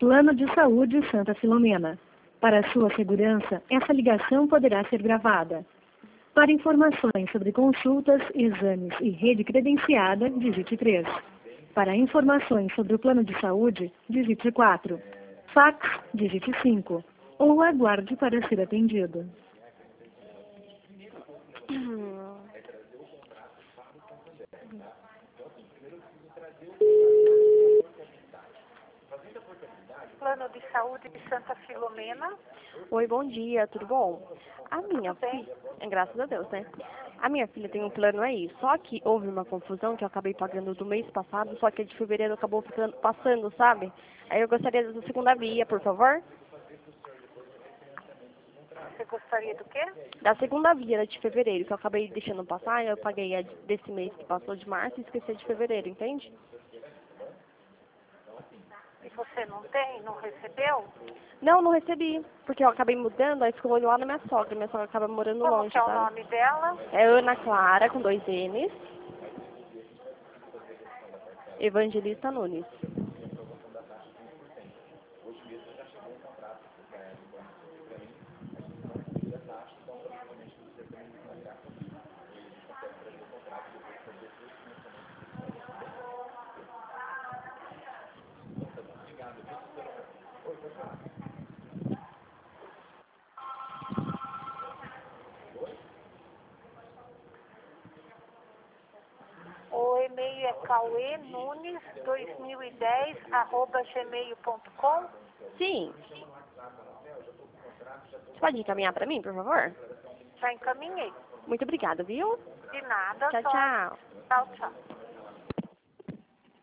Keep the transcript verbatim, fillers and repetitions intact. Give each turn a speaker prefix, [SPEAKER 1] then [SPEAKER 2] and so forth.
[SPEAKER 1] Plano de Saúde Santa Filomena. Para sua segurança, essa ligação poderá ser gravada. Para informações sobre consultas, exames e rede credenciada, digite três. Para informações sobre o plano de saúde, digite quatro. Fax, digite cinco. Ou aguarde para ser atendido.
[SPEAKER 2] Plano de Saúde de Santa Filomena.
[SPEAKER 3] Oi, bom dia, tudo bom? A minha
[SPEAKER 2] Tudo bem?
[SPEAKER 3] filha, graças a Deus, né? A minha filha tem um plano aí, só que houve uma confusão que eu acabei pagando do mês passado, só que a de fevereiro acabou ficando, passando, sabe? Aí eu gostaria da segunda via, por favor.
[SPEAKER 2] Você gostaria do quê?
[SPEAKER 3] Da segunda via, da de fevereiro, que eu acabei deixando passar, eu paguei a de- desse mês que passou de março e esqueci a de fevereiro, entende?
[SPEAKER 2] E você não tem? Não recebeu?
[SPEAKER 3] Não, não recebi, porque eu acabei mudando, aí ficou lá na minha sogra, minha sogra acaba morando
[SPEAKER 2] Como
[SPEAKER 3] longe,
[SPEAKER 2] que é o
[SPEAKER 3] sabe?
[SPEAKER 2] nome dela?
[SPEAKER 3] É Ana Clara, com dois N's. Evangelista Nunes.
[SPEAKER 2] O e-mail é cauê nunes dois mil e dez arroba gmail ponto com.
[SPEAKER 3] Sim. Você pode encaminhar pra mim, por favor?
[SPEAKER 2] Já encaminhei.
[SPEAKER 3] Muito obrigada, viu?
[SPEAKER 2] De nada,
[SPEAKER 3] Tchau,
[SPEAKER 2] só.
[SPEAKER 3] tchau.
[SPEAKER 2] Tchau, tchau.